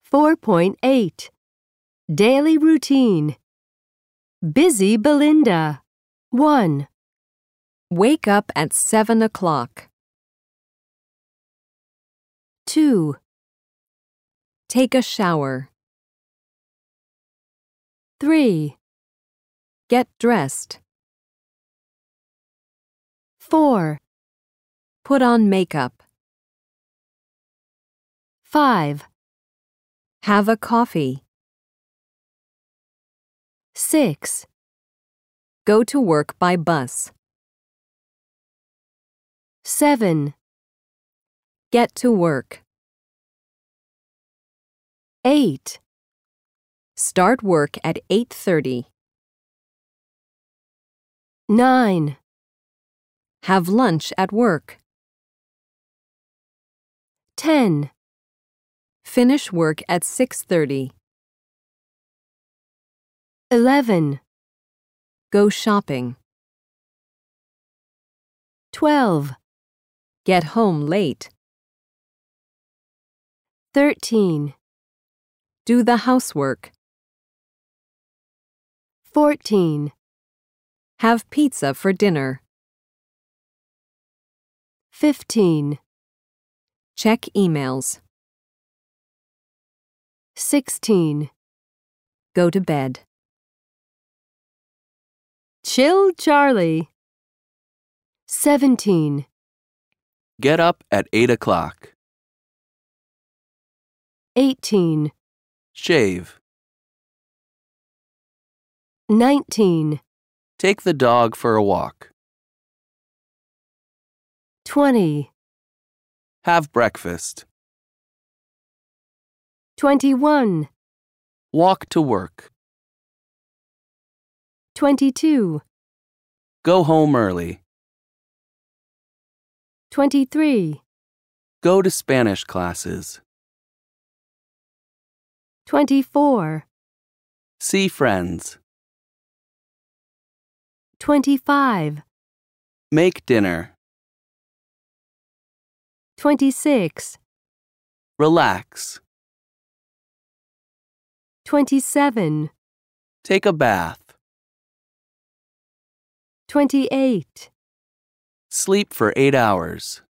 4.8 Daily Routine. Busy Belinda. 1. Wake up at 7 o'clock. 2. Take a shower. 3. Get dressed. 4. Put on makeup. 5. Have a coffee. 6. Go to work by bus. 7. Get to work. 8. Start work at 8:30. 9. Have lunch at work. 10. Finish work at 6:30. 11. Go shopping. 12. Get home late. 13. Do the housework. 14. Have pizza for dinner. 15. Check emails. 16. Go to bed. Chill Charlie. 17. Get up at 8 o'clock. 18. Shave. 19. Take the dog for a walk. 20. Have breakfast. 21. Walk to work. 22. Go home early. 23. Go to Spanish classes. 24. See friends. 25. Make dinner. 26. Relax. 27. Take a bath. 28. Sleep for 8 hours.